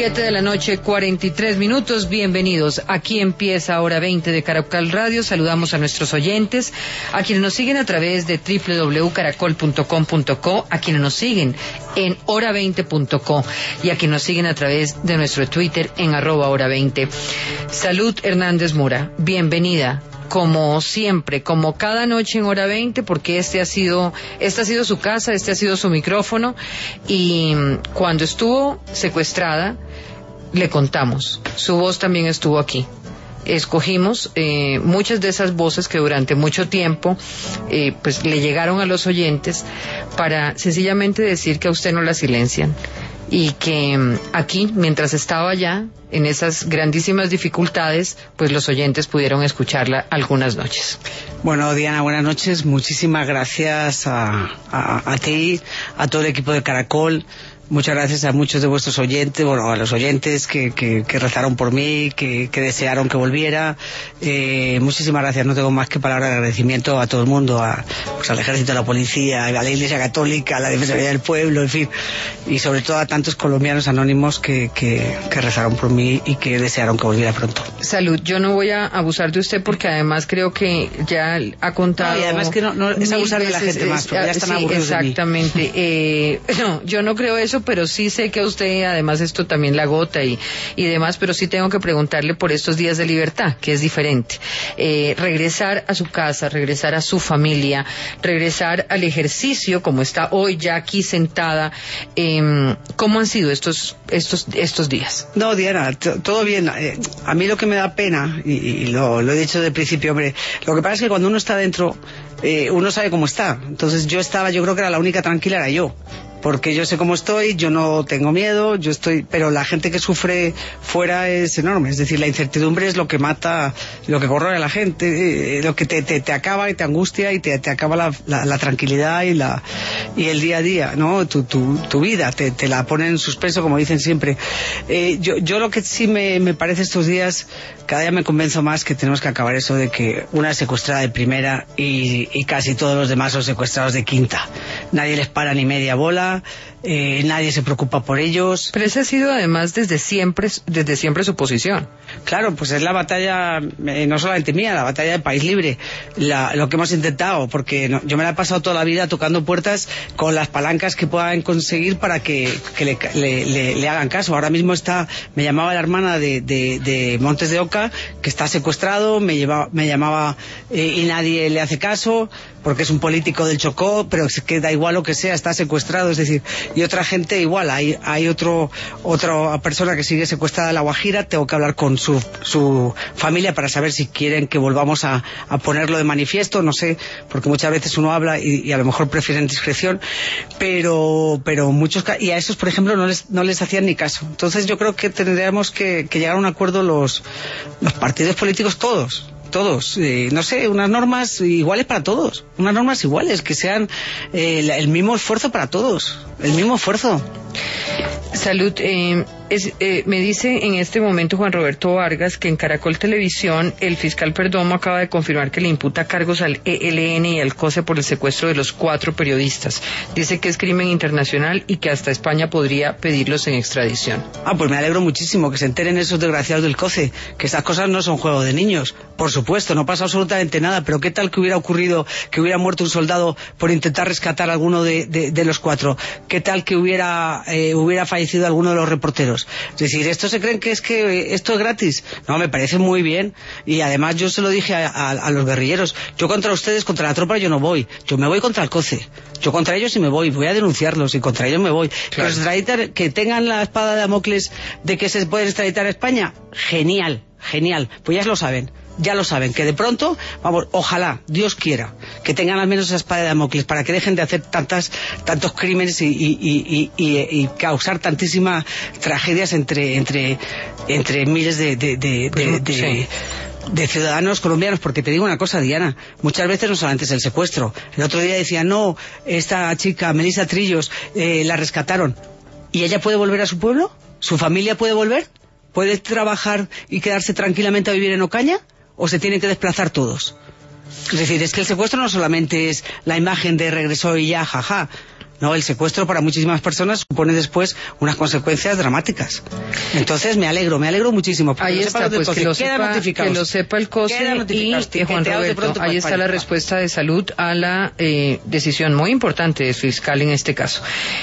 7 de la noche, 43 minutos. Bienvenidos. Aquí empieza Hora 20 de Caracol Radio. Saludamos a nuestros oyentes, a quienes nos siguen a través de www.caracol.com.co, a quienes nos siguen en hora20.co y a quienes nos siguen a través de nuestro Twitter en @hora20. Salud Hernández Mora, bienvenida. Como siempre, como cada noche en Hora 20, porque esta ha sido su casa, este ha sido su micrófono, y cuando estuvo secuestrada, le contamos, su voz también estuvo aquí. Escogimos muchas de esas voces que durante mucho tiempo pues le llegaron a los oyentes para sencillamente decir que a usted no la silencian, y que aquí, mientras estaba allá, en esas grandísimas dificultades, pues los oyentes pudieron escucharla algunas noches. Bueno, Diana, buenas noches. Muchísimas gracias a ti, a todo el equipo de Caracol. Muchas gracias a muchos de vuestros oyentes, bueno, a los oyentes que rezaron por mí, que desearon que volviera. Muchísimas gracias, no tengo más que palabras de agradecimiento a todo el mundo, pues al ejército, a la policía, a la Iglesia Católica, a la Defensoría del Pueblo, en fin, y sobre todo a tantos colombianos anónimos que rezaron por mí y que desearon que volviera pronto. Salud, yo no voy a abusar de usted porque además creo que ya ha contado... No, y además que no es abusar de la gente más, porque ya están aburridos de mí. Exactamente. No, yo no creo eso, pero sí sé que a usted además esto también la agota y demás, pero sí tengo que preguntarle por estos días de libertad, que es diferente. Regresar a su casa, regresar a su familia, regresar al ejercicio, como está hoy ya aquí sentada. ¿Cómo han sido estos días? No, Diana, todo bien. A mí lo que me da pena, y lo he dicho de principio, hombre, lo que pasa es que cuando uno está dentro, uno sabe cómo está. Entonces yo creo que era la única tranquila, era yo. Porque yo sé cómo estoy, yo no tengo miedo, pero la gente que sufre fuera es enorme. Es decir, la incertidumbre es lo que mata, lo que corroe a la gente, lo que te acaba y te angustia y te acaba la tranquilidad y el día a día, ¿no? Tu vida, te la pone en suspenso, como dicen siempre. Yo lo que sí me parece estos días, cada día me convenzo más que tenemos que acabar eso de que una es secuestrada de primera y casi todos los demás son secuestrados de quinta. Nadie les para ni media bola. Nadie se preocupa por ellos. Pero esa ha sido además desde siempre su posición. Claro, pues es la batalla, no solamente mía, la batalla del país libre, lo que hemos intentado, porque yo me la he pasado toda la vida tocando puertas con las palancas que puedan conseguir para que le hagan caso. Ahora mismo me llamaba la hermana de Montes de Oca, que está secuestrado, me llamaba y nadie le hace caso, porque es un político del Chocó, pero es que da igual lo que sea, está secuestrado, es decir, y otra gente igual, hay otra persona que sigue secuestrada en La Guajira, tengo que hablar con su familia para saber si quieren que volvamos a ponerlo de manifiesto, no sé, porque muchas veces uno habla y a lo mejor prefieren discreción, pero muchos, y a esos, por ejemplo, no les hacían ni caso. Entonces yo creo que tendríamos que llegar a un acuerdo los partidos políticos todos, no sé, unas normas iguales para todos, unas normas iguales, que sean el mismo esfuerzo para todos, el mismo esfuerzo. Salud, me dice en este momento Juan Roberto Vargas que en Caracol Televisión el fiscal Perdomo acaba de confirmar que le imputa cargos al ELN y al COSE por el secuestro de los 4 periodistas. Dice que es crimen internacional y que hasta España podría pedirlos en extradición. Pues me alegro muchísimo que se enteren esos desgraciados del COSE, que estas cosas no son juego de niños. Por supuesto, no pasa absolutamente nada, pero ¿qué tal que hubiera ocurrido que hubiera muerto un soldado por intentar rescatar a alguno de los 4? ¿Qué tal que hubiera fallecido alguno de los reporteros? Es decir, ¿estos se creen que esto es gratis? No, me parece muy bien, y además yo se lo dije a los guerrilleros, yo contra ustedes, contra la tropa yo no voy, yo me voy contra el COCE, yo contra ellos sí me voy a denunciarlos y contra ellos me voy. Claro. Que tengan la espada de Damocles de que se pueden extraditar a España, genial, pues ya lo saben, que de pronto, vamos, ojalá, Dios quiera, que tengan al menos esa espada de Damocles para que dejen de hacer tantos crímenes y causar tantísimas tragedias entre miles de ciudadanos colombianos. Porque te digo una cosa, Diana, muchas veces no solamente es el secuestro. El otro día decían, no, esta chica, Melissa Trillos, la rescataron. ¿Y ella puede volver a su pueblo? ¿Su familia puede volver? ¿Puede trabajar y quedarse tranquilamente a vivir en Ocaña? ¿O se tienen que desplazar todos? Es decir, es que el secuestro no solamente es la imagen de regresó y ya, jaja. No, el secuestro para muchísimas personas supone después unas consecuencias dramáticas. Entonces me alegro muchísimo. Ahí está, pues que lo sepa el COSE y Juan Roberto, ahí está la respuesta de Salud a la decisión muy importante del fiscal en este caso.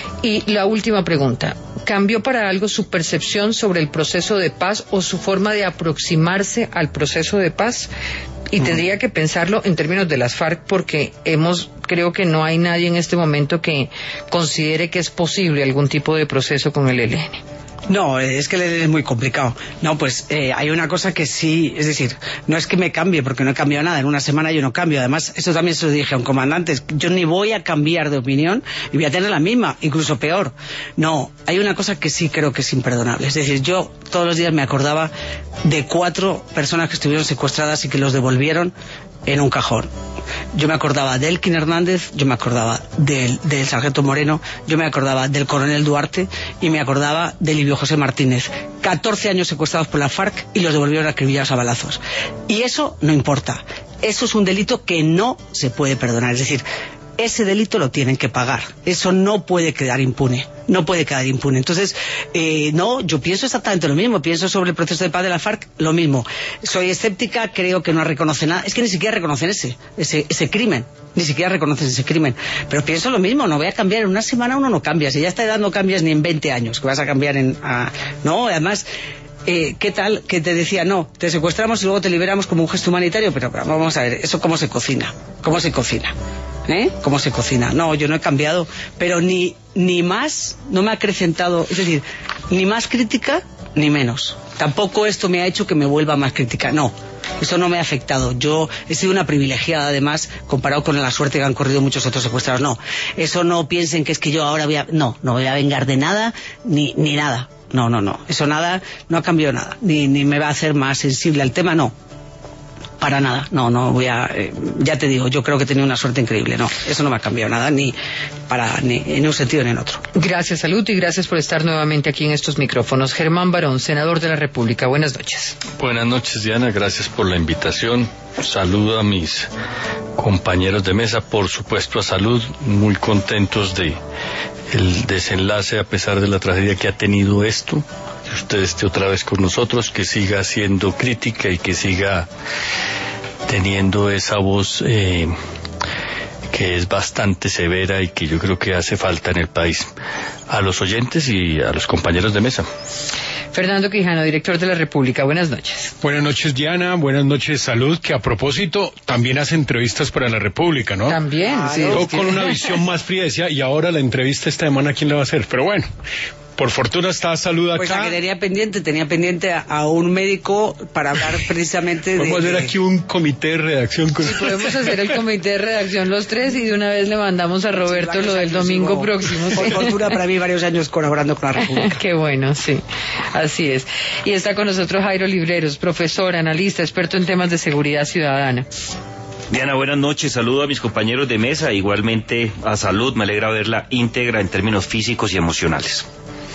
Y la última pregunta, ¿cambió para algo su percepción sobre el proceso de paz o su forma de aproximarse al proceso de paz? Y tendría que pensarlo en términos de las FARC, porque creo que no hay nadie en este momento que considere que es posible algún tipo de proceso con el ELN. No, es que es muy complicado. No, pues hay una cosa que sí, es decir, no es que me cambie, porque no he cambiado nada. En una semana yo no cambio. Además, eso también se lo dije a un comandante. Yo ni voy a cambiar de opinión y voy a tener la misma, incluso peor. No, hay una cosa que sí creo que es imperdonable. Es decir, yo todos los días me acordaba de 4 personas que estuvieron secuestradas y que los devolvieron en un cajón. Yo me acordaba de Elkin Hernández, yo me acordaba del sargento Moreno, yo me acordaba del coronel Duarte y me acordaba de Livio José Martínez. 14 años secuestrados por la FARC y los devolvieron acribillados a balazos. Y eso no importa. Eso es un delito que no se puede perdonar. Es decir, ese delito lo tienen que pagar. Eso no puede quedar impune. No puede quedar impune. Entonces, no, yo pienso exactamente lo mismo. Pienso sobre el proceso de paz de la FARC lo mismo. Soy escéptica, creo que no reconoce nada. Es que ni siquiera reconocen ese crimen. Ni siquiera reconocen ese crimen. Pero pienso lo mismo. No voy a cambiar. En una semana uno no cambia. Si ya está edad no cambias ni en 20 años. Que vas a cambiar no, además... ¿qué tal que te decía, no, te secuestramos y luego te liberamos como un gesto humanitario? Pero vamos a ver, ¿eso cómo se cocina? ¿Cómo se cocina? ¿Cómo se cocina? No, yo no he cambiado, pero ni más, no me ha acrecentado, es decir, ni más crítica, ni menos. Tampoco esto me ha hecho que me vuelva más crítica, no. Eso no me ha afectado. Yo he sido una privilegiada, además, comparado con la suerte que han corrido muchos otros secuestrados. No, eso no piensen que es que yo ahora no voy a vengar de nada, ni nada. No. Eso nada, no ha cambiado nada. Ni me va a hacer más sensible al tema, no. Para nada. No voy a... ya te digo, yo creo que he tenido una suerte increíble. No, eso no me ha cambiado nada, ni en un sentido ni en otro. Gracias, Salud, y gracias por estar nuevamente aquí en estos micrófonos. Germán Barón, senador de la República. Buenas noches. Buenas noches, Diana. Gracias por la invitación. Saludo a mis compañeros de mesa, por supuesto a Salud, muy contentos de el desenlace a pesar de la tragedia que ha tenido esto, que usted esté otra vez con nosotros, que siga haciendo crítica y que siga teniendo esa voz que es bastante severa y que yo creo que hace falta en el país. A los oyentes y a los compañeros de mesa. Fernando Quijano, director de la República, buenas noches. Buenas noches, Diana, buenas noches, Salud, que a propósito también hace entrevistas para la República, ¿no? También, sí. Yo con una visión más fría decía, y ahora la entrevista esta semana, ¿quién la va a hacer? Pero bueno, por fortuna está Salud acá. Pues la que tenía pendiente a un médico para hablar precisamente Vamos a hacer aquí un comité de redacción. Sí, podemos hacer el comité de redacción los tres y de una vez le mandamos a Roberto lo del domingo próximo. Por fortuna para mí varios años colaborando con la República. Qué bueno, sí, así es. Y está con nosotros Jairo Libreros, profesor, analista, experto en temas de seguridad ciudadana. Diana, buenas noches, saludo a mis compañeros de mesa, igualmente a Salud, me alegra verla íntegra en términos físicos y emocionales.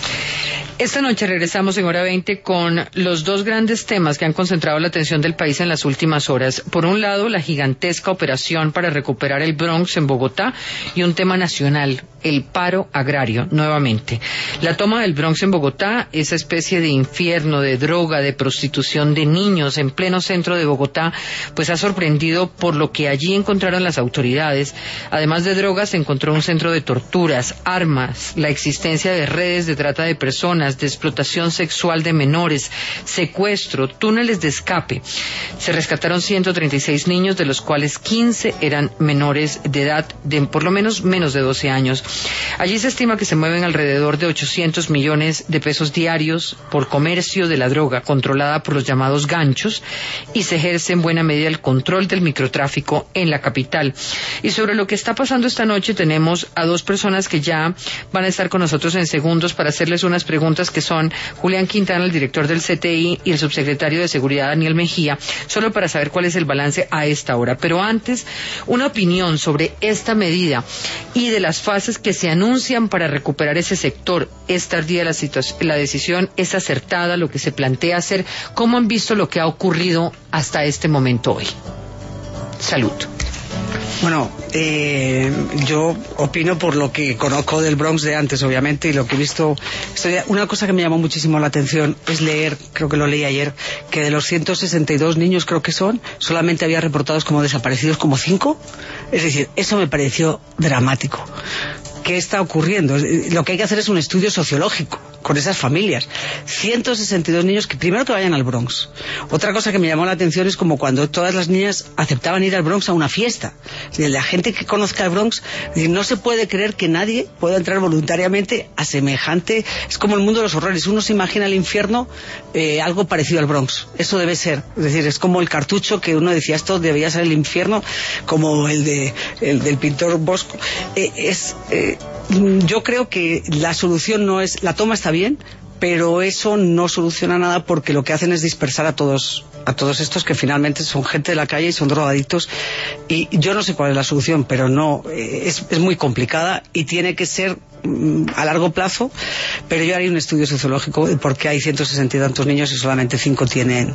Esta noche regresamos en Hora 20 con los 2 grandes temas que han concentrado la atención del país en las últimas horas. Por un lado, la gigantesca operación para recuperar el Bronx en Bogotá y un tema nacional, el paro agrario, nuevamente. La toma del Bronx en Bogotá, esa especie de infierno de droga, de prostitución de niños en pleno centro de Bogotá, pues ha sorprendido por lo que allí encontraron las autoridades. Además de drogas, se encontró un centro de torturas, armas, la existencia de redes de trata de personas, de explotación sexual de menores, secuestro, túneles de escape. Se rescataron 136 niños, de los cuales 15 eran menores de edad de por lo menos de 12 años. Allí se estima que se mueven alrededor de 800 millones de pesos diarios por comercio de la droga controlada por los llamados ganchos, y se ejerce en buena medida el control del microtráfico en la capital. Y sobre lo que está pasando esta noche tenemos a 2 personas que ya van a estar con nosotros en segundos para hacerles unas preguntas, que son Julián Quintana, el director del CTI, y el subsecretario de Seguridad, Daniel Mejía, solo para saber cuál es el balance a esta hora. Pero antes, una opinión sobre esta medida y de las fases que se anuncian para recuperar ese sector. ¿Es tardía la decisión? ¿Es acertada lo que se plantea hacer? ¿Cómo han visto lo que ha ocurrido hasta este momento hoy? Salud. Bueno, yo opino por lo que conozco del Bronx de antes, obviamente, y lo que he visto. Una cosa que me llamó muchísimo la atención es leer, creo que lo leí ayer, que de los 162 niños, creo que son, solamente había reportados como desaparecidos como 5. Es decir, eso me pareció dramático. ¿Qué está ocurriendo? Lo que hay que hacer es un estudio sociológico con esas familias. 162 niños que primero que vayan al Bronx. Otra cosa que me llamó la atención es como cuando todas las niñas aceptaban ir al Bronx a una fiesta. La gente que conozca el Bronx, no se puede creer que nadie pueda entrar voluntariamente a semejante. Es como el mundo de los horrores. Uno se imagina el infierno, algo parecido al Bronx. Eso debe ser. Es decir, es como el cartucho que uno decía, esto debería ser el infierno, como el del pintor Bosco. Yo creo que la solución no es, la toma está bien, pero eso no soluciona nada, porque lo que hacen es dispersar a todos estos que finalmente son gente de la calle y son drogadictos, y yo no sé cuál es la solución, pero no es muy complicada y tiene que ser a largo plazo, pero yo haría un estudio sociológico de por qué hay 160 y tantos niños y solamente 5 tienen.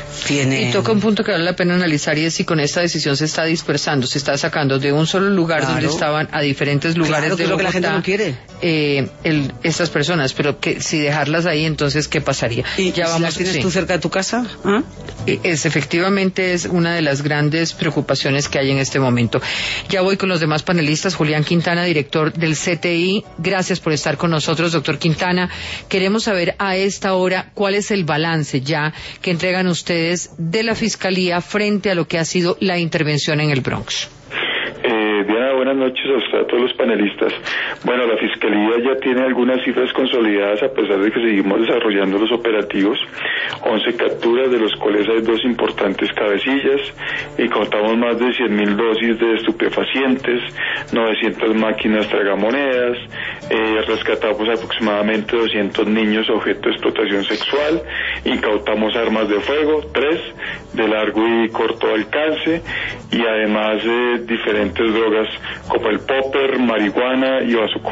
Y toca un punto que vale la pena analizar, y es si con esta decisión se está dispersando, se está sacando de un solo lugar, claro, donde estaban, a diferentes lugares, claro, de Bogotá, lo que la gente no quiere. Estas personas, pero que si dejarlas ahí, entonces ¿qué pasaría? ¿Y ya vamos, las tienes tú cerca de tu casa? ¿Ah? Efectivamente es una de las grandes preocupaciones que hay en este momento. Ya voy con los demás panelistas. Julián Quintana, director del CTI. Gracias por estar con nosotros, doctor Quintana. Queremos saber a esta hora cuál es el balance ya que entregan ustedes de la Fiscalía frente a lo que ha sido la intervención en el Bronx. Diana, buenas noches a usted, a todos los panelistas. Bueno, la Fiscalía ya tiene algunas cifras consolidadas, a pesar de que seguimos desarrollando los operativos. 11 capturas, de los cuales hay 2 importantes cabecillas, y contamos más de 100.000 dosis de estupefacientes, 900 máquinas tragamonedas, rescatamos aproximadamente 200 niños objeto de explotación sexual, incautamos armas de fuego, 3 de largo y corto alcance, y además diferentes drogas como el popper, marihuana y bazuco.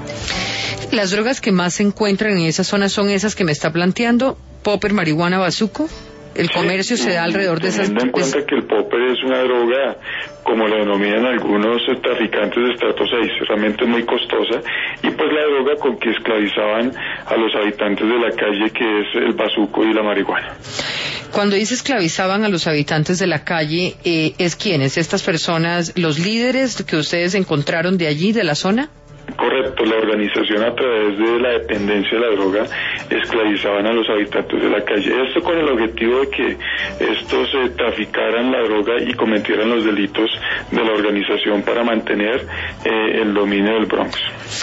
¿Las drogas que más se encuentran en esa zona son esas que me está planteando? ¿Popper, marihuana, bazuco? ¿El comercio se da alrededor de esas? Teniendo en cuenta que el popper es una droga, como la denominan algunos traficantes de estrato 6, realmente muy costosa, y pues la droga con que esclavizaban a los habitantes de la calle, que es el bazuco y la marihuana. Cuando dice esclavizaban a los habitantes de la calle, ¿es quiénes? ¿Estas personas, los líderes que ustedes encontraron de allí, de la zona? Correcto, la organización, a través de la dependencia de la droga, esclavizaban a los habitantes de la calle. Esto con el objetivo de que estos traficaran la droga y cometieran los delitos de la organización para mantener el dominio del Bronx.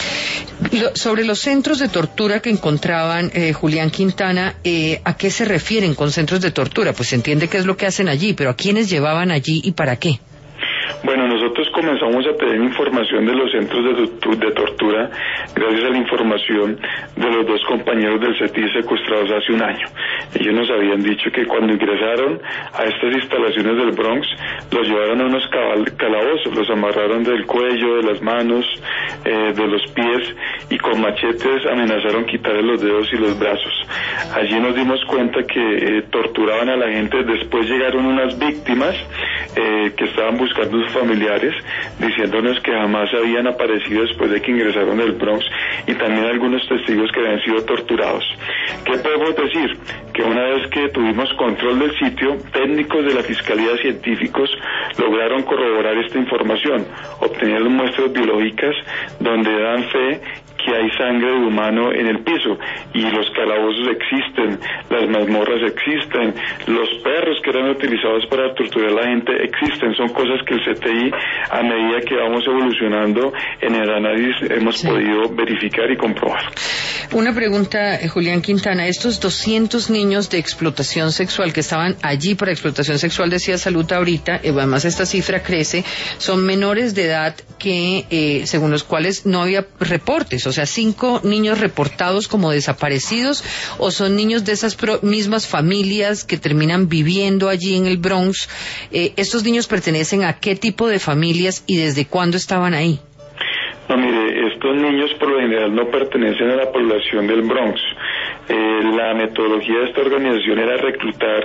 Sobre los centros de tortura que encontraban, Julián Quintana, ¿a qué se refieren con centros de tortura? Pues se entiende qué es lo que hacen allí, pero ¿a quiénes llevaban allí y para qué? Bueno, nosotros comenzamos a tener información de los centros de tortura gracias a la información de los 2 compañeros del CTI secuestrados hace un año. Ellos nos habían dicho que cuando ingresaron a estas instalaciones del Bronx, los llevaron a unos calabozos, los amarraron del cuello, de las manos, de los pies, y con machetes amenazaron quitarle los dedos y los brazos. Allí nos dimos cuenta que torturaban a la gente. Después llegaron unas víctimas que estaban buscando a sus familiares, diciéndonos que jamás habían aparecido después de que ingresaron al Bronx, y también algunos testigos que habían sido torturados. ¿Qué podemos decir? Que una vez que tuvimos control del sitio, técnicos de la Fiscalía, científicos, lograron corroborar esta información, obtenieron muestras biológicas donde dan fe que hay sangre de humano en el piso, y los calabozos existen, las mazmorras existen, los perros que eran utilizados para torturar a la gente existen. Son cosas que el CTI, a medida que vamos evolucionando en el análisis, hemos podido verificar y comprobar. Una pregunta, Julián Quintana, estos 200 niños de explotación sexual que estaban allí para explotación sexual, decía Salud ahorita, además esta cifra crece, son menores de edad que, según los cuales no había reportes, o sea, 5 niños reportados como desaparecidos, o son niños de esas mismas familias que terminan viviendo allí en el Bronx. ¿Estos niños pertenecen a qué tipo de familias y desde cuándo estaban ahí? No, mire, estos niños por lo general no pertenecen a la población del Bronx. La metodología de esta organización era reclutar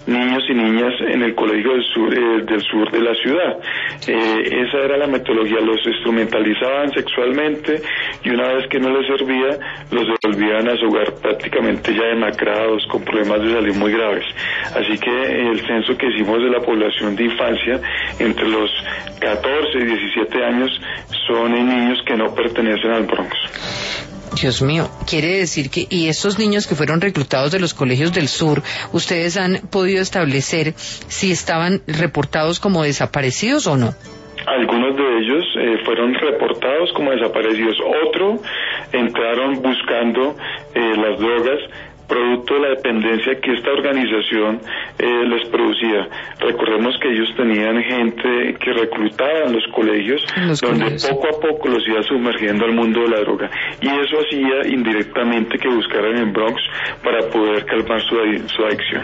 niños y niñas en el colegio del sur de la ciudad. Esa era la metodología, los instrumentalizaban sexualmente y una vez que no les servía, los devolvían a su hogar prácticamente ya demacrados, con problemas de salud muy graves. Así que el censo que hicimos de la población de infancia entre los 14 y 17 años son niños que no pertenecen al Bronx. Dios mío, quiere decir que, y estos niños que fueron reclutados de los colegios del sur, ¿ustedes han podido establecer si estaban reportados como desaparecidos o no? Algunos de ellos fueron reportados como desaparecidos, otros entraron buscando las drogas, producto de la dependencia que esta organización les producía. Recordemos que ellos tenían gente que reclutaba en los colegios, donde poco a poco los iba sumergiendo al mundo de la droga, y eso hacía indirectamente que buscaran en Bronx para poder calmar su adicción.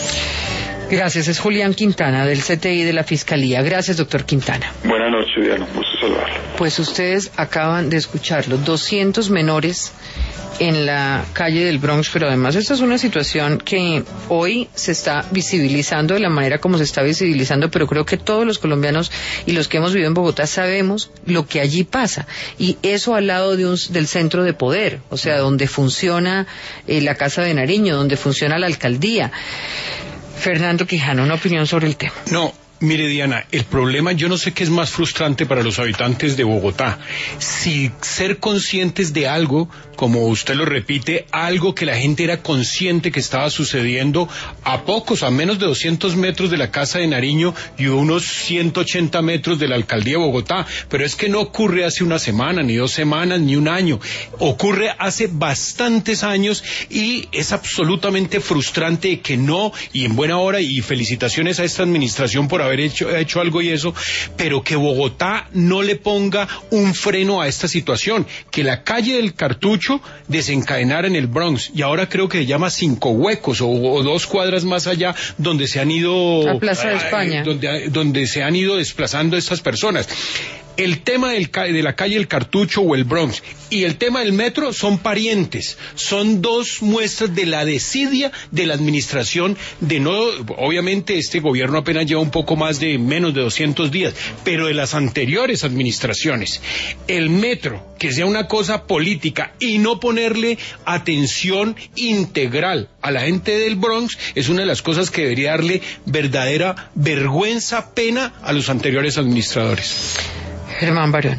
Gracias, es Julián Quintana del CTI de la Fiscalía. Gracias, doctor Quintana. Buenas noches, Diana, gusto saludarlo. Pues ustedes acaban de escucharlo, 200 menores en la calle del Bronx, pero además esta es una situación que hoy se está visibilizando de la manera como se está visibilizando, pero creo que todos los colombianos y los que hemos vivido en Bogotá sabemos lo que allí pasa, y eso al lado del centro de poder, o sea, donde funciona la Casa de Nariño, donde funciona la alcaldía. Fernando Quijano, una opinión sobre el tema. No, mire, Diana, el problema, yo no sé qué es más frustrante para los habitantes de Bogotá, si ser conscientes de algo, como usted lo repite, algo que la gente era consciente que estaba sucediendo a menos de 200 metros de la Casa de Nariño y unos 180 metros de la Alcaldía de Bogotá, pero es que no ocurre hace una semana, ni 2 semanas, ni un año, ocurre hace bastantes años y es absolutamente frustrante que no, y en buena hora, y felicitaciones a esta administración por haber hecho algo y eso, pero que Bogotá no le ponga un freno a esta situación, que la calle del Cartucho desencadenara en el Bronx, y ahora creo que se llama 5 Huecos o 2 cuadras más allá, donde se han ido a Plaza de España, donde se han ido desplazando estas personas. El tema de la calle El Cartucho o el Bronx y el tema del metro son parientes, son 2 muestras de la desidia de la administración obviamente este gobierno apenas lleva menos de 200 días, pero de las anteriores administraciones. El metro, que sea una cosa política y no ponerle atención integral a la gente del Bronx, es una de las cosas que debería darle verdadera vergüenza, pena a los anteriores administradores. Germán Barón.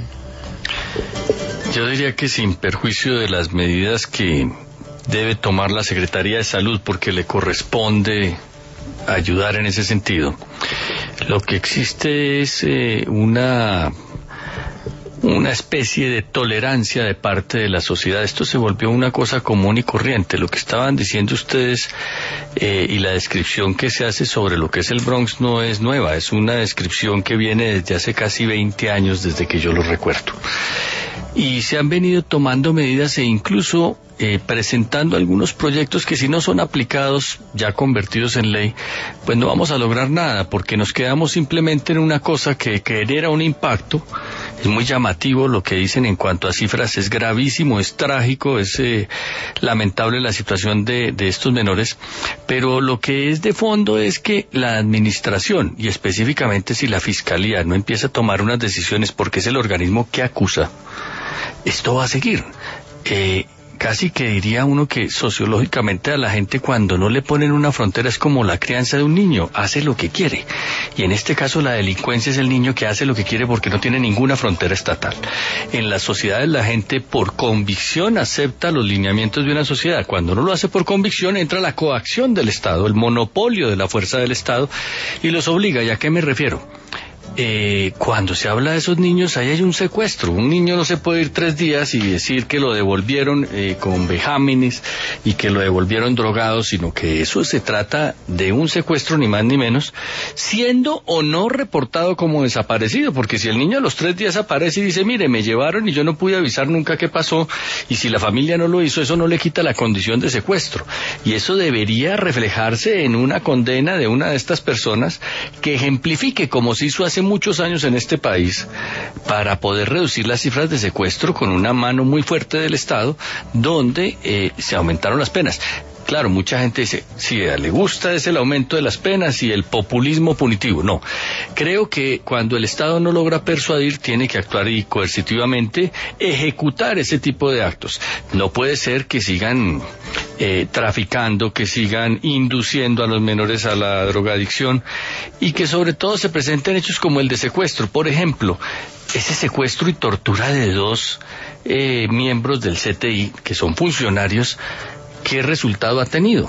Yo diría que sin perjuicio de las medidas que debe tomar la Secretaría de Salud, porque le corresponde ayudar en ese sentido, lo que existe es una especie de tolerancia de parte de la sociedad. Esto se volvió una cosa común y corriente. Lo que estaban diciendo ustedes y la descripción que se hace sobre lo que es el Bronx no es nueva, es una descripción que viene desde hace casi 20 años, desde que yo lo recuerdo. Y se han venido tomando medidas e incluso presentando algunos proyectos que si no son aplicados, ya convertidos en ley, pues no vamos a lograr nada, porque nos quedamos simplemente en una cosa que genera un impacto. Es muy llamativo lo que dicen en cuanto a cifras, es gravísimo, es trágico, es lamentable la situación de estos menores, pero lo que es de fondo es que la administración, y específicamente si la Fiscalía no empieza a tomar unas decisiones, porque es el organismo que acusa, esto va a seguir. Casi que diría uno que sociológicamente a la gente, cuando no le ponen una frontera, es como la crianza de un niño, hace lo que quiere, y en este caso la delincuencia es el niño que hace lo que quiere porque no tiene ninguna frontera estatal. En las sociedades la gente por convicción acepta los lineamientos de una sociedad. Cuando no lo hace por convicción, entra la coacción del Estado, el monopolio de la fuerza del Estado, y los obliga. ¿Y a qué me refiero? Cuando se habla de esos niños, ahí hay un secuestro. Un niño no se puede ir 3 días y decir que lo devolvieron con vejámenes y que lo devolvieron drogado, sino que eso se trata de un secuestro, ni más ni menos, siendo o no reportado como desaparecido, porque si el niño a los 3 días aparece y dice, mire, me llevaron y yo no pude avisar nunca qué pasó, y si la familia no lo hizo, eso no le quita la condición de secuestro, y eso debería reflejarse en una condena de una de estas personas que ejemplifique, como se hizo hace muchos años en este país, para poder reducir las cifras de secuestro con una mano muy fuerte del Estado, donde se aumentaron las penas. Claro, mucha gente dice, si le gusta es el aumento de las penas y el populismo punitivo. No, creo que cuando el Estado no logra persuadir, tiene que actuar y coercitivamente ejecutar ese tipo de actos. No puede ser que sigan traficando, que sigan induciendo a los menores a la drogadicción y que sobre todo se presenten hechos como el de secuestro. Por ejemplo, ese secuestro y tortura de 2 miembros del CTI, que son funcionarios, ¿qué resultado ha tenido?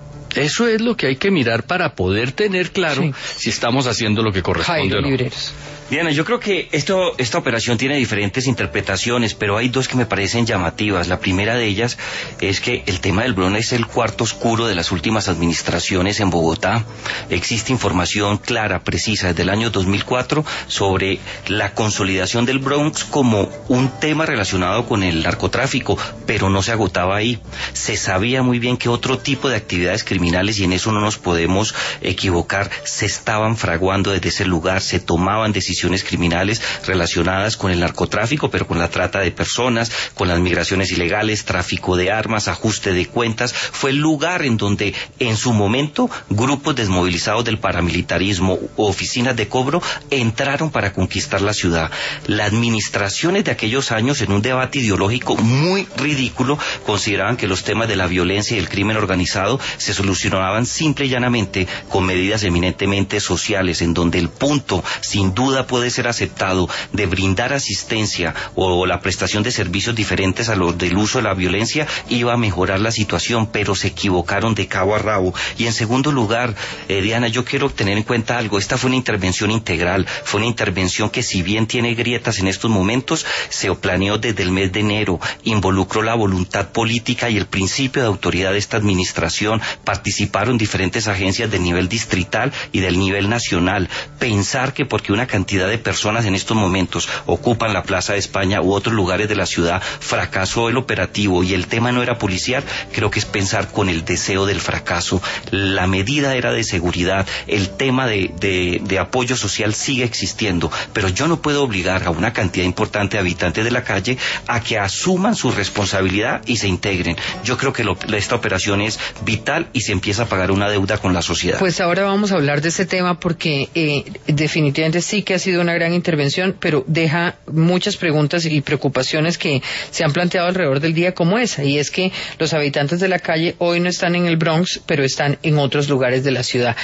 Eso es lo que hay que mirar para poder tener claro si estamos haciendo lo que corresponde o no. Diana, yo creo que esta operación tiene diferentes interpretaciones, pero hay 2 que me parecen llamativas. La primera de ellas es que el tema del Bronx es el cuarto oscuro de las últimas administraciones en Bogotá. Existe información clara, precisa, desde el año 2004 sobre la consolidación del Bronx como un tema relacionado con el narcotráfico, pero no se agotaba ahí. Se sabía muy bien que otro tipo de actividades criminales, y en eso no nos podemos equivocar, se estaban fraguando desde ese lugar, se tomaban decisiones criminales relacionadas con el narcotráfico, pero con la trata de personas, con las migraciones ilegales, tráfico de armas, ajuste de cuentas. Fue el lugar en donde en su momento grupos desmovilizados del paramilitarismo u oficinas de cobro entraron para conquistar la ciudad. Las administraciones de aquellos años, en un debate ideológico muy ridículo, consideraban que los temas de la violencia y el crimen organizado se solucionaban simple y llanamente con medidas eminentemente sociales, en donde el punto, sin duda, puede ser aceptado de brindar asistencia o la prestación de servicios diferentes a los del uso de la violencia iba a mejorar la situación, pero se equivocaron de cabo a rabo. Y en segundo lugar, Diana, yo quiero tener en cuenta algo. Esta fue una intervención integral, fue una intervención que, si bien tiene grietas en estos momentos, se planeó desde el mes de enero, involucró la voluntad política y el principio de autoridad de esta administración, participaron diferentes agencias del nivel distrital y del nivel nacional. Pensar que porque una cantidad de personas en estos momentos ocupan la Plaza de España u otros lugares de la ciudad, fracasó el operativo y el tema no era policial, creo que es pensar con el deseo del fracaso. La medida era de seguridad, el tema de apoyo social sigue existiendo, pero yo no puedo obligar a una cantidad importante de habitantes de la calle a que asuman su responsabilidad y se integren. Yo creo que esta operación es vital y se empieza a pagar una deuda con la sociedad. Pues ahora vamos a hablar de ese tema porque definitivamente sí que ha sido una gran intervención, pero deja muchas preguntas y preocupaciones que se han planteado alrededor del día como esa, y es que los habitantes de la calle hoy no están en el Bronx, pero están en otros lugares de la ciudad.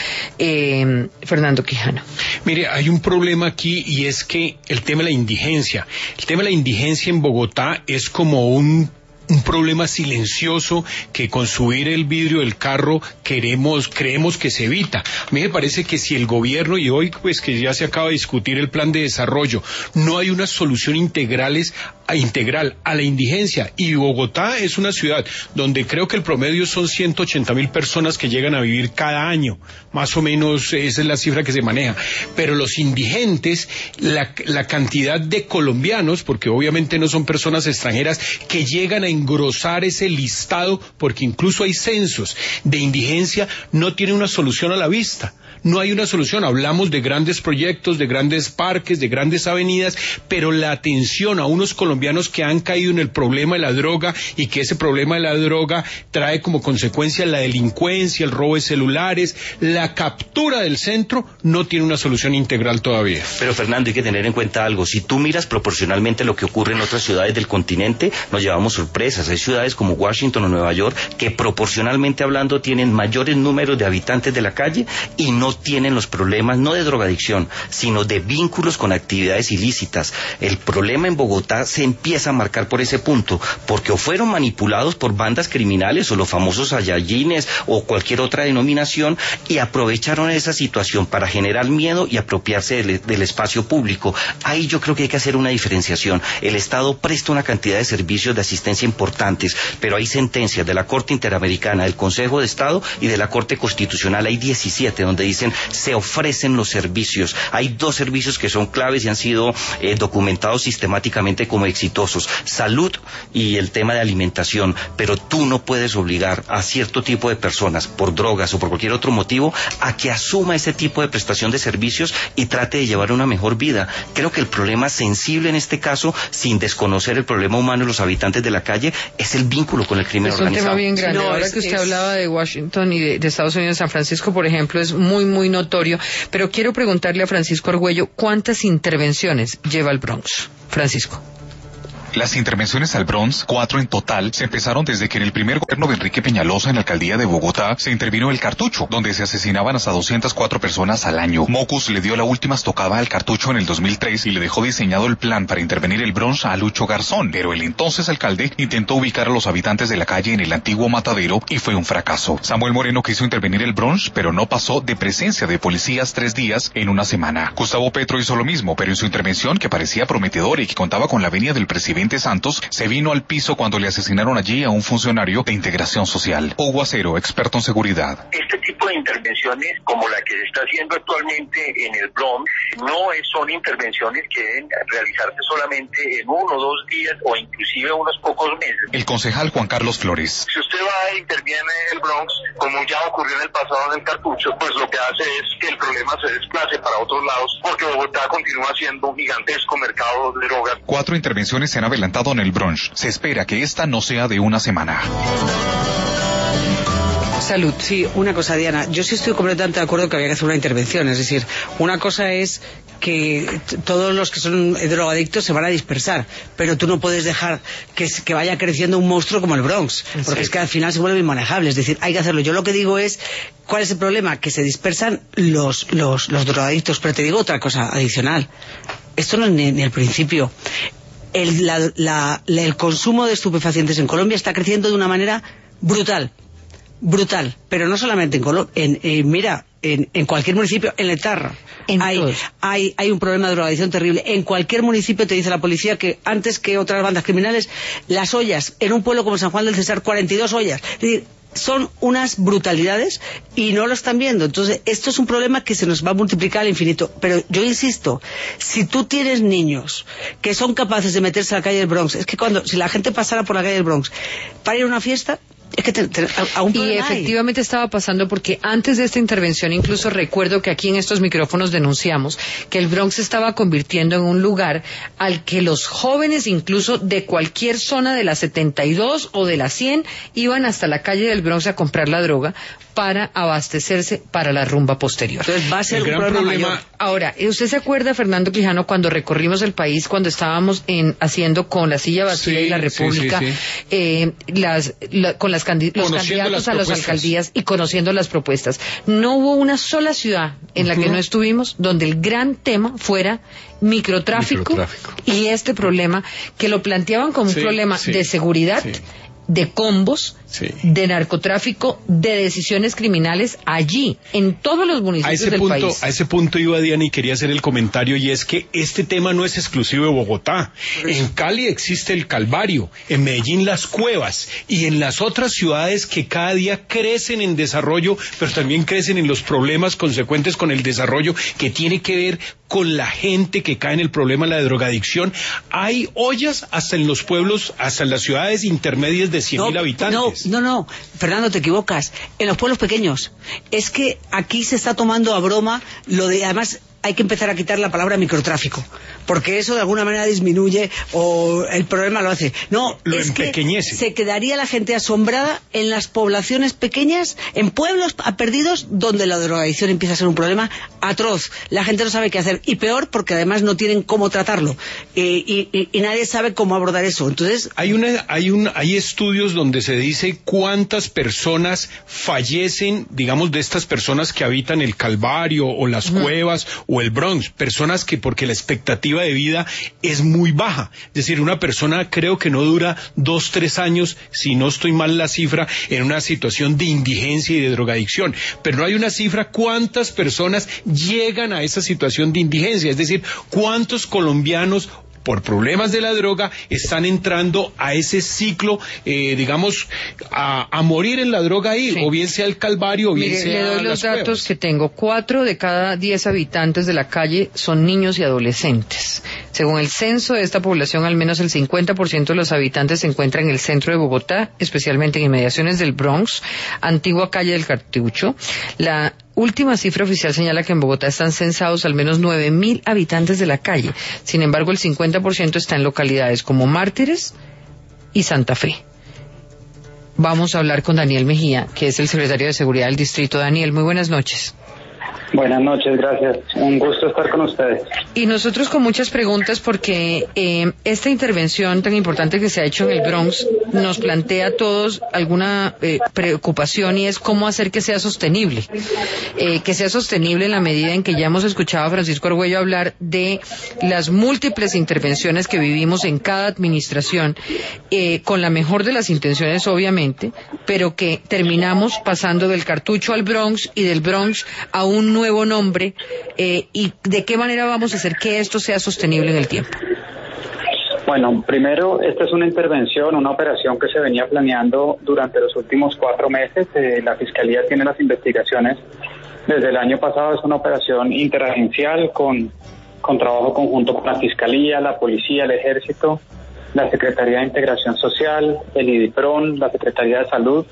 Fernando Quijano. Mire, hay un problema aquí y es que el tema de la indigencia. El tema de la indigencia en Bogotá es como un problema silencioso que con subir el vidrio del carro creemos que se evita. A mí me parece que si el gobierno, y hoy pues que ya se acaba de discutir el plan de desarrollo, no hay una solución integral a la indigencia, y Bogotá es una ciudad donde creo que el promedio son 180,000 personas que llegan a vivir cada año, más o menos esa es la cifra que se maneja, pero los indigentes, la cantidad de colombianos, porque obviamente no son personas extranjeras, que llegan a engrosar ese listado, porque incluso hay censos de indigencia, no tiene una solución a la vista. No hay una solución. Hablamos de grandes proyectos, de grandes parques, de grandes avenidas, pero la atención a unos colombianos que han caído en el problema de la droga y que ese problema de la droga trae como consecuencia la delincuencia, el robo de celulares, la captura del centro, no tiene una solución integral todavía. Pero Fernando, hay que tener en cuenta algo. Si tú miras proporcionalmente lo que ocurre en otras ciudades del continente, nos llevamos sorpresas. Hay ciudades como Washington o Nueva York que proporcionalmente hablando tienen mayores números de habitantes de la calle y no tienen los problemas, no de drogadicción, sino de vínculos con actividades ilícitas. El problema en Bogotá se empieza a marcar por ese punto, porque o fueron manipulados por bandas criminales o los famosos Saiyajines o cualquier otra denominación y aprovecharon esa situación para generar miedo y apropiarse del espacio público. Ahí yo creo que hay que hacer una diferenciación. El Estado presta una cantidad de servicios de asistencia importantes, pero hay sentencias de la Corte Interamericana, del Consejo de Estado y de la Corte Constitucional, hay 17, donde dicen se ofrecen los servicios. Hay 2 servicios que son claves y han sido documentados sistemáticamente como exitosos: salud y el tema de alimentación. Pero tú no puedes obligar a cierto tipo de personas por drogas o por cualquier otro motivo a que asuma ese tipo de prestación de servicios y trate de llevar una mejor vida. Creo que el problema sensible en este caso, sin desconocer el problema humano de los habitantes de la calle, calle es el vínculo con el crimen organizado. Es un tema bien grande. No, Ahora que usted hablaba de Washington y de Estados Unidos, San Francisco, por ejemplo, es muy, muy notorio. Pero quiero preguntarle a Francisco Argüello, ¿cuántas intervenciones lleva el Bronx? Francisco. Las intervenciones al Bronx, 4 en total, se empezaron desde que en el primer gobierno de Enrique Peñalosa en la alcaldía de Bogotá se intervino el Cartucho, donde se asesinaban hasta 204 personas al año. Mocus le dio la última estocada al Cartucho en el 2003 y le dejó diseñado el plan para intervenir el Bronx a Lucho Garzón, pero el entonces alcalde intentó ubicar a los habitantes de la calle en el antiguo matadero y fue un fracaso. Samuel Moreno quiso intervenir el Bronx, pero no pasó de presencia de policías 3 días en una semana. Gustavo Petro hizo lo mismo, pero en su intervención, que parecía prometedora y que contaba con la venia del presidente Santos, se vino al piso cuando le asesinaron allí a un funcionario de integración social. Hugo Acero, experto en seguridad. Este tipo de intervenciones, como la que se está haciendo actualmente en el Bronx, son intervenciones que deben realizarse solamente en 1 o 2 días o inclusive unos pocos meses. El concejal Juan Carlos Flores. Si usted va e interviene en el Bronx, como ya ocurrió en el pasado en el Cartucho, pues lo que hace es que el problema se desplace para otros lados, porque Bogotá continúa siendo un gigantesco mercado de drogas. 4 intervenciones se han adelantado en el Bronx. Se espera que esta no sea de una semana. Salud. Sí, una cosa, Diana. Yo sí estoy completamente de acuerdo que había que hacer una intervención. Es decir, una cosa es que todos los que son drogadictos se van a dispersar, pero tú no puedes dejar que vaya creciendo un monstruo como el Bronx, porque es que al final se vuelve inmanejable. Es decir, hay que hacerlo. Yo lo que digo es, ¿cuál es el problema? Que se dispersan los drogadictos. Pero te digo otra cosa adicional. Esto no es ni el principio. El consumo de estupefacientes en Colombia está creciendo de una manera brutal, pero no solamente en Colombia, en cualquier municipio, en Letarra hay un problema de drogadicción terrible. En cualquier municipio te dice la policía que antes que otras bandas criminales, las ollas, en un pueblo como San Juan del Cesar, 42 ollas. Es decir, son unas brutalidades y no lo están viendo. Entonces, esto es un problema que se nos va a multiplicar al infinito. Pero yo insisto, si tú tienes niños que son capaces de meterse a la calle del Bronx, es que si la gente pasara por la calle del Bronx para ir a una fiesta, es que aún y efectivamente estaba pasando, porque antes de esta intervención incluso recuerdo que aquí en estos micrófonos denunciamos que el Bronx se estaba convirtiendo en un lugar al que los jóvenes incluso de cualquier zona de la 72 o de la 100 iban hasta la calle del Bronx a comprar la droga para abastecerse para la rumba posterior. Entonces va a ser un problema mayor. Ahora, ¿usted se acuerda, Fernando Quijano, cuando recorrimos el país, cuando estábamos haciendo con la silla vacía y la República, con los candidatos a las alcaldías y conociendo las propuestas? No hubo una sola ciudad en la que no estuvimos donde el gran tema fuera microtráfico. Y este problema, que lo planteaban como un problema de seguridad, de combos, de narcotráfico, de decisiones criminales allí, en todos los municipios del país. A ese punto iba Diana y quería hacer el comentario, y es que este tema no es exclusivo de Bogotá. En Cali existe el Calvario, en Medellín las Cuevas, y en las otras ciudades que cada día crecen en desarrollo, pero también crecen en los problemas consecuentes con el desarrollo, que tiene que ver con la gente que cae en el problema de la drogadicción. Hay ollas hasta en los pueblos, hasta en las ciudades intermedias de 100.000 habitantes. No, Fernando, te equivocas. En los pueblos pequeños. Es que aquí se está tomando a broma además hay que empezar a quitar la palabra microtráfico, porque eso de alguna manera disminuye o el problema lo hace. No, es que se quedaría la gente asombrada en las poblaciones pequeñas, en pueblos perdidos, donde la drogadicción empieza a ser un problema atroz. La gente no sabe qué hacer, y peor porque además no tienen cómo tratarlo, y nadie sabe cómo abordar eso. Entonces hay estudios donde se dice cuántas personas fallecen, digamos, de estas personas que habitan el Calvario o las Cuevas o el Bronx, personas que, porque la expectativa de vida es muy baja, es decir, una persona creo que no dura 2-3 años, si no estoy mal la cifra, en una situación de indigencia y de drogadicción, pero no hay una cifra cuántas personas llegan a esa situación de indigencia, es decir, cuántos colombianos por problemas de la droga están entrando a ese ciclo, digamos, a morir en la droga ahí, o bien sea el Calvario o bien sea le doy los datos Cuevas. que tengo. 4 de cada 10 habitantes de la calle son niños y adolescentes. Según el censo de esta población, al menos el 50% de los habitantes se encuentran en el centro de Bogotá, especialmente en inmediaciones del Bronx, antigua calle del Cartucho. La última cifra oficial señala que en Bogotá están censados al menos 9.000 habitantes de la calle. Sin embargo, el 50% está en localidades como Mártires, y Santa Fe. Vamos a hablar con Daniel Mejía, que es el secretario de Seguridad del Distrito. Daniel, muy buenas noches. Buenas noches, gracias. Un gusto estar con ustedes. Y nosotros con muchas preguntas porque esta intervención tan importante que se ha hecho en el Bronx nos plantea a todos alguna preocupación, y es cómo hacer que sea sostenible. Que sea sostenible en la medida en que ya hemos escuchado a Francisco Argüello hablar de las múltiples intervenciones que vivimos en cada administración, con la mejor de las intenciones obviamente, pero que terminamos pasando del cartucho al Bronx y del Bronx a un nuevo nombre, y de qué manera vamos a hacer que esto sea sostenible en el tiempo. Bueno, primero, esta es una intervención, una operación que se venía planeando durante los últimos 4 meses. La Fiscalía tiene las investigaciones desde el año pasado. Es una operación interagencial con trabajo conjunto con la Fiscalía, la Policía, el Ejército, la Secretaría de Integración Social, el IDIPRON, la Secretaría de Salud,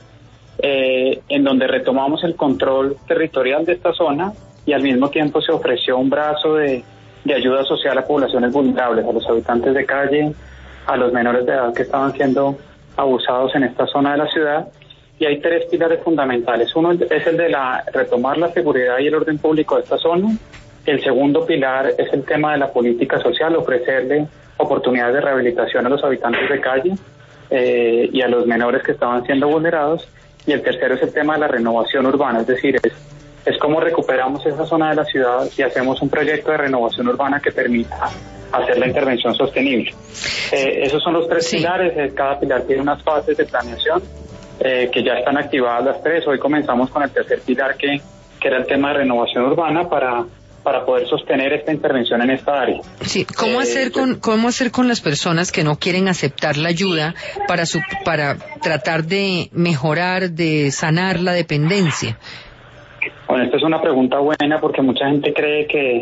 en donde retomamos el control territorial de esta zona, y al mismo tiempo se ofreció un brazo de ayuda social a poblaciones vulnerables, a los habitantes de calle, a los menores de edad que estaban siendo abusados en esta zona de la ciudad. Y hay 3 pilares fundamentales. Uno es el de retomar la seguridad y el orden público de esta zona. El segundo pilar es el tema de la política social, ofrecerle oportunidades de rehabilitación a los habitantes de calle y a los menores que estaban siendo vulnerados. Y el tercero es el tema de la renovación urbana, es decir, es cómo recuperamos esa zona de la ciudad y hacemos un proyecto de renovación urbana que permita hacer la intervención sostenible. Esos son los 3 pilares. Cada pilar tiene unas fases de planeación que ya están activadas las 3. Hoy comenzamos con el tercer pilar, que era el tema de renovación urbana para poder sostener esta intervención en esta área. Sí, ¿cómo hacer con las personas que no quieren aceptar la ayuda para tratar de mejorar, de sanar la dependencia? Bueno, esta es una pregunta buena, porque mucha gente cree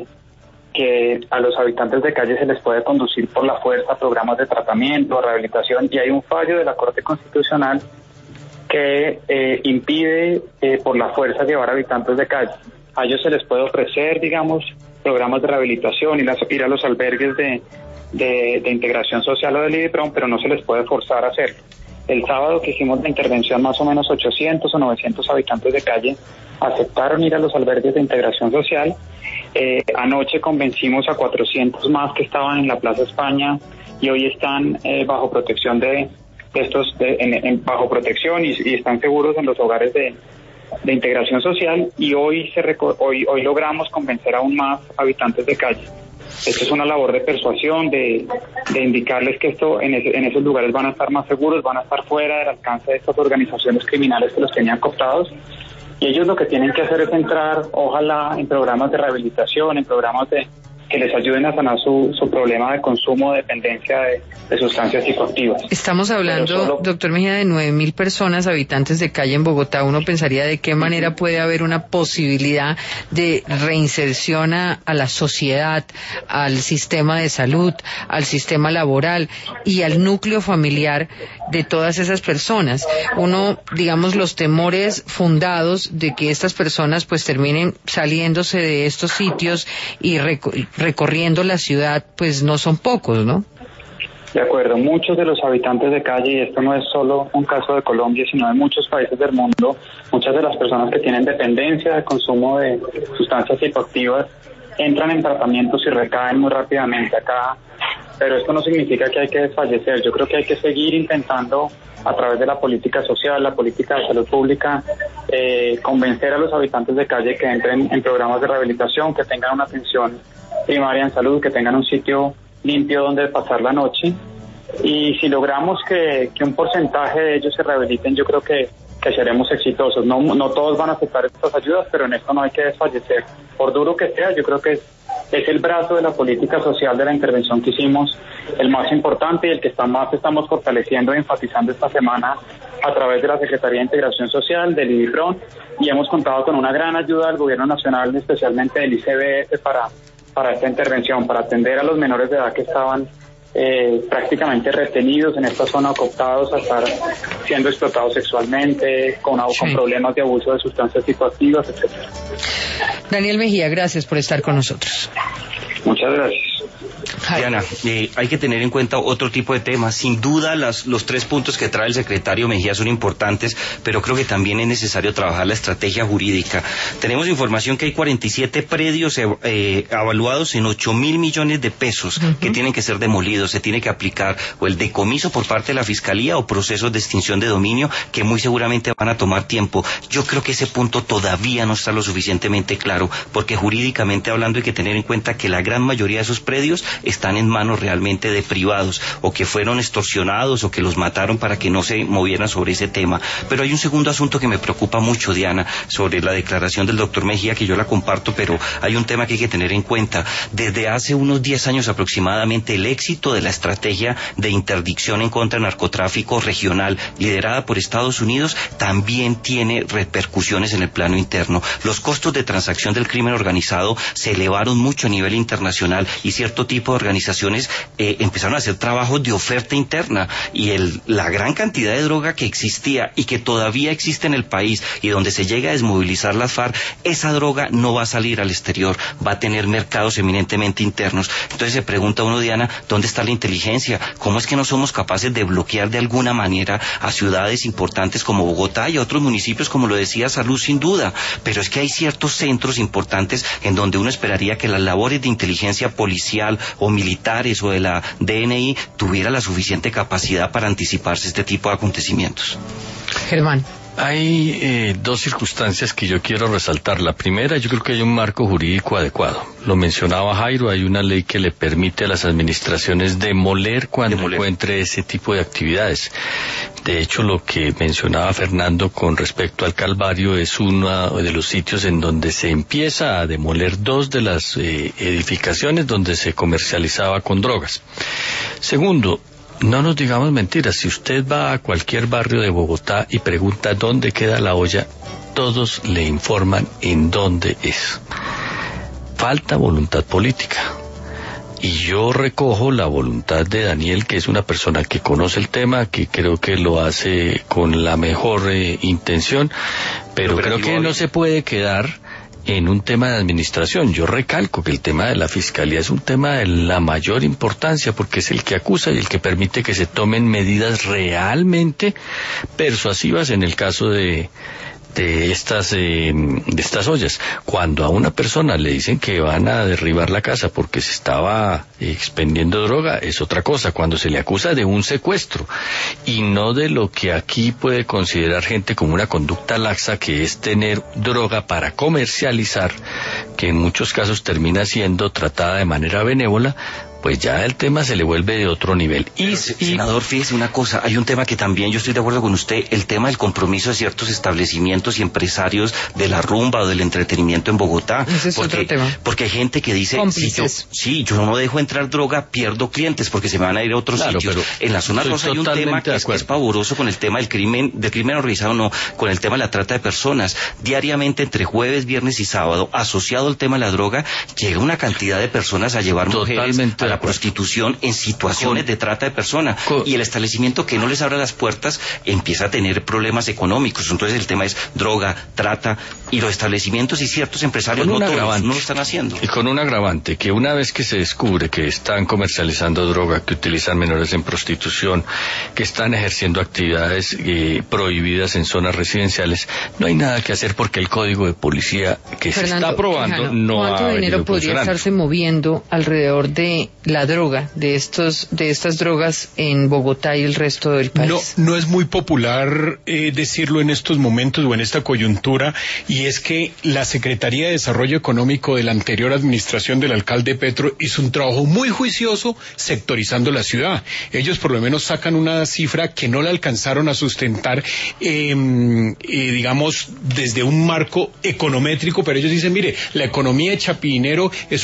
que a los habitantes de calle se les puede conducir por la fuerza a programas de tratamiento, rehabilitación, y hay un fallo de la Corte Constitucional que impide por la fuerza llevar a habitantes de calle. A ellos se les puede ofrecer, digamos, programas de rehabilitación, ir a los albergues de integración social o del IDIPRON, pero no se les puede forzar a hacerlo. El sábado que hicimos la intervención, más o menos 800 o 900 habitantes de calle aceptaron ir a los albergues de integración social. Anoche convencimos a 400 más que estaban en la Plaza España, y hoy están bajo protección bajo protección y están seguros en los hogares de integración social, y hoy logramos convencer aún más habitantes de calle. Esto es una labor de persuasión, de indicarles que en esos lugares van a estar más seguros, van a estar fuera del alcance de estas organizaciones criminales que los tenían cooptados, y ellos lo que tienen que hacer es entrar, ojalá, en programas de rehabilitación, en programas que les ayuden a sanar su problema de consumo, de dependencia de sustancias psicoactivas. Estamos hablando, doctor Mejía, de 9.000 personas, habitantes de calle en Bogotá. Uno pensaría de qué manera puede haber una posibilidad de reinserción a la sociedad, al sistema de salud, al sistema laboral y al núcleo familiar de todas esas personas. Uno, digamos, los temores fundados de que estas personas pues terminen saliéndose de estos sitios y recorriendo la ciudad, pues no son pocos, ¿no? De acuerdo, muchos de los habitantes de calle, y esto no es solo un caso de Colombia, sino de muchos países del mundo, muchas de las personas que tienen dependencia de consumo de sustancias psicoactivas entran en tratamientos y recaen muy rápidamente acá, pero esto no significa que hay que desfallecer. Yo creo que hay que seguir intentando, a través de la política social, la política de salud pública, convencer a los habitantes de calle que entren en programas de rehabilitación, que tengan una atención primaria en salud, que tengan un sitio limpio donde pasar la noche, y si logramos que un porcentaje de ellos se rehabiliten, yo creo que seremos exitosos. No todos van a aceptar estas ayudas, pero en esto no hay que desfallecer. Por duro que sea, yo creo que es el brazo de la política social de la intervención que hicimos el más importante, y el que estamos fortaleciendo e enfatizando esta semana a través de la Secretaría de Integración Social, del IDIPRON, y hemos contado con una gran ayuda del Gobierno Nacional, especialmente del ICBF, para esta intervención, para atender a los menores de edad que estaban prácticamente retenidos en esta zona, cooptados a estar siendo explotados sexualmente, con problemas de abuso de sustancias psicoactivas, etcétera. Daniel Mejía, gracias por estar con nosotros. Muchas gracias. Diana, hay que tener en cuenta otro tipo de temas. Sin duda los 3 puntos que trae el secretario Mejía son importantes, pero creo que también es necesario trabajar la estrategia jurídica. Tenemos información que hay 47 predios evaluados en 8.000 millones de pesos que tienen que ser demolidos. Se tiene que aplicar o el decomiso por parte de la Fiscalía o procesos de extinción de dominio que muy seguramente van a tomar tiempo. Yo creo que ese punto todavía no está lo suficientemente claro, porque jurídicamente hablando hay que tener en cuenta que la gran mayoría de esos predios están en manos realmente de privados, o que fueron extorsionados o que los mataron para que no se movieran sobre ese tema. Pero hay un segundo asunto que me preocupa mucho, Diana, sobre la declaración del doctor Mejía, que yo la comparto, pero hay un tema que hay que tener en cuenta. Desde hace unos 10 años aproximadamente, el éxito de la estrategia de interdicción en contra del narcotráfico regional, liderada por Estados Unidos, también tiene repercusiones en el plano interno. Los costos de transacción del crimen organizado se elevaron mucho a nivel internacional y cierto tipo de organizaciones empezaron a hacer trabajos de oferta interna, y la gran cantidad de droga que existía y que todavía existe en el país, y donde se llega a desmovilizar las FARC, esa droga no va a salir al exterior, va a tener mercados eminentemente internos. Entonces se pregunta uno, Diana, ¿dónde está la inteligencia? ¿Cómo es que no somos capaces de bloquear de alguna manera a ciudades importantes como Bogotá y a otros municipios, como lo decía Salud, sin duda? Pero es que hay ciertos centros importantes en donde uno esperaría que las labores de inteligencia policial o militares o de la DNI tuviera la suficiente capacidad para anticiparse este tipo de acontecimientos. Germán. Hay 2 circunstancias que yo quiero resaltar. La primera, yo creo que hay un marco jurídico adecuado. Lo mencionaba Jairo, hay una ley que le permite a las administraciones demoler cuando encuentre ese tipo de actividades. De hecho, lo que mencionaba Fernando con respecto al Calvario es uno de los sitios en donde se empieza a demoler 2 de las edificaciones donde se comercializaba con drogas. Segundo, no nos digamos mentiras. Si usted va a cualquier barrio de Bogotá y pregunta dónde queda la olla, todos le informan en dónde es. Falta voluntad política. Y yo recojo la voluntad de Daniel, que es una persona que conoce el tema, que creo que lo hace con la mejor intención, pero creo que no se puede quedar en un tema de administración. Yo recalco que el tema de la Fiscalía es un tema de la mayor importancia, porque es el que acusa y el que permite que se tomen medidas realmente persuasivas en el caso de estas ollas. Cuando a una persona le dicen que van a derribar la casa porque se estaba expendiendo droga, es otra cosa. Cuando se le acusa de un secuestro y no de lo que aquí puede considerar gente como una conducta laxa, que es tener droga para comercializar, que en muchos casos termina siendo tratada de manera benévola, pues ya el tema se le vuelve de otro nivel. Senador, fíjese una cosa, hay un tema que también yo estoy de acuerdo con usted, el tema del compromiso de ciertos establecimientos y empresarios de la rumba o del entretenimiento en Bogotá. Ese es otro tema. Porque hay gente que dice, si yo no dejo entrar droga, pierdo clientes porque se me van a ir a otros sitios. Pero en la zona rosa hay un tema que es pavoroso con el tema del crimen organizado, no, con el tema de la trata de personas. Diariamente, entre jueves, viernes y sábado, asociado al tema de la droga, llega una cantidad de personas a llevar mujeres a la prostitución en situaciones de trata de personas, y el establecimiento que no les abre las puertas empieza a tener problemas económicos. Entonces el tema es droga, trata, y los establecimientos y ciertos empresarios no lo están haciendo. Y con un agravante, que una vez que se descubre que están comercializando droga, que utilizan menores en prostitución, que están ejerciendo actividades prohibidas en zonas residenciales, no hay nada que hacer, porque el código de policía que se está aprobando no ha ¿cuánto dinero podría estarse moviendo alrededor de la droga, de estas drogas en Bogotá y el resto del país? No es muy popular decirlo en estos momentos o en esta coyuntura, y es que la Secretaría de Desarrollo Económico de la anterior administración del alcalde Petro hizo un trabajo muy juicioso sectorizando la ciudad. Ellos por lo menos sacan una cifra que no la alcanzaron a sustentar, digamos, desde un marco econométrico, pero ellos dicen, mire, la economía de Chapinero es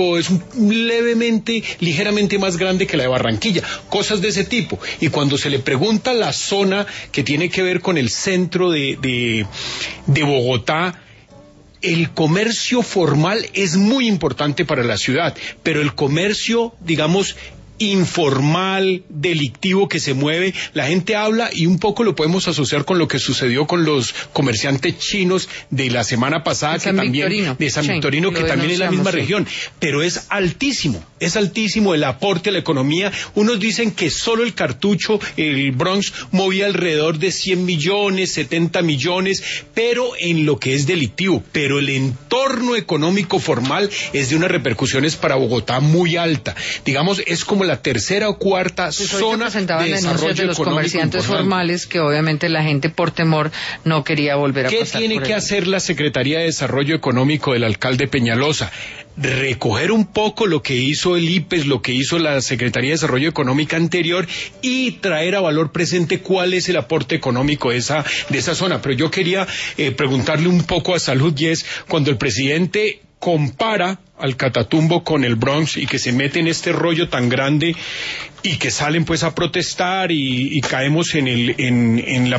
ligeramente más grande que la de Barranquilla, cosas de ese tipo. Y cuando se le pregunta la zona que tiene que ver con el centro de Bogotá, el comercio formal es muy importante para la ciudad, pero el comercio, digamos, informal, delictivo que se mueve. La gente habla y un poco lo podemos asociar con lo que sucedió con los comerciantes chinos de la semana pasada, de San Victorino, que también es la misma región, pero es altísimo el aporte a la economía. Unos dicen que solo el cartucho, el Bronx, movía alrededor de 100 millones, 70 millones, pero en lo que es delictivo. Pero el entorno económico formal es de unas repercusiones para Bogotá muy alta. Digamos, es como la tercera o cuarta zona de desarrollo de los comerciantes informal. Formales, que obviamente la gente por temor no quería volver a pasar. ¿Qué tiene que hacer la Secretaría de Desarrollo Económico del alcalde Peñalosa? Recoger un poco lo que hizo el IPES, lo que hizo la Secretaría de Desarrollo Económico anterior y traer a valor presente cuál es el aporte económico de esa zona. Pero yo quería preguntarle un poco a Salud, y es cuando el presidente compara al Catatumbo con el Bronx y que se mete en este rollo tan grande y que salen pues a protestar y caemos en